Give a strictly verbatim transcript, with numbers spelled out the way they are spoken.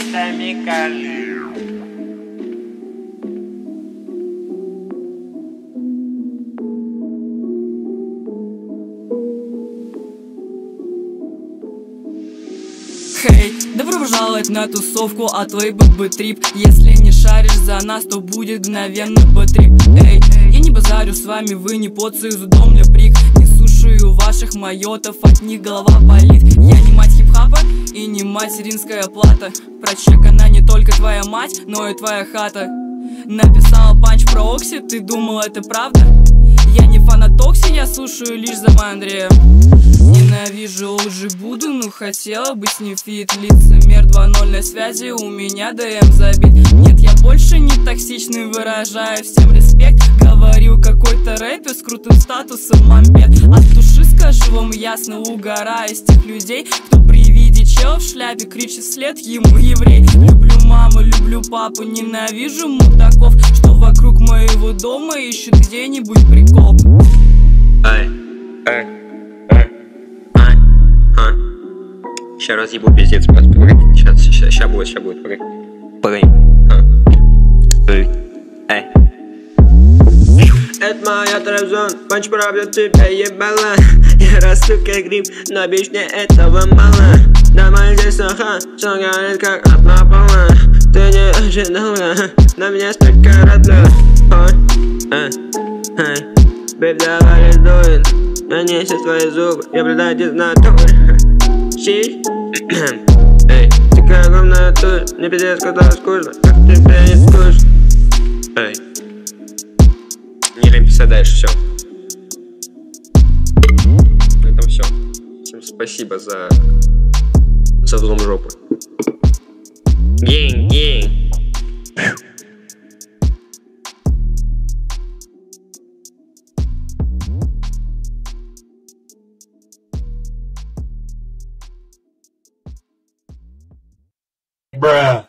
битами калибр. Хей, hey, добро пожаловать на тусовку от лейбла Б-трип. Если не шаришь за нас, то будет мгновенно Б-трип. Эй, hey, я не базарю с вами, вы не под дом для прик. Не слушаю ваших майотов, от них голова болит. Я не мать хип-хапа и не материнская плата. Прочекана не только твоя мать, но и твоя хата. Написал панч про Окси, ты думал это правда? Я не фанат Окси, я слушаю лишь за Андрея. Ненавижу лжи буду, но хотела бы с ним фит. Лицемер два ноль на связи, у меня ДМ забит. Нет, я больше не токсичный, выражаю всем респект. Говорил какой-то рэпер с крутым статусом мамбет. От души скажу вам ясно, угораю с тех людей, кто при виде чела в шляпе кричит вслед ему еврей. Люблю маму, люблю папу, ненавижу мудаков, что вокруг моего дома ищут где-нибудь прикол. Ай, ай, ай, ай, ай. Ща разъебу пиздец, просто погоди. Сейчас, сейчас, сейчас будет, сейчас будет, погоди. Погоди. Ай, ай. Это моя трэп-зона, панч пробьет тебя ебало. Я расту как гриб, но бич мне этого мало. Дома здесь саха, все горит как от напала. Ты не ожидала, на меня столько родных. Ой, ай, ай. Бэйб, давай дует, на ней все твои зубы, я блюдать из натуры. Щи, эй, ты как огромная туша, мне пиздец, когда скучно, как тебе не скучно. Эй, не лень писать дальше, все. На этом все. Всем спасибо за за взлом жопы. Гейн, гейн. Bruh.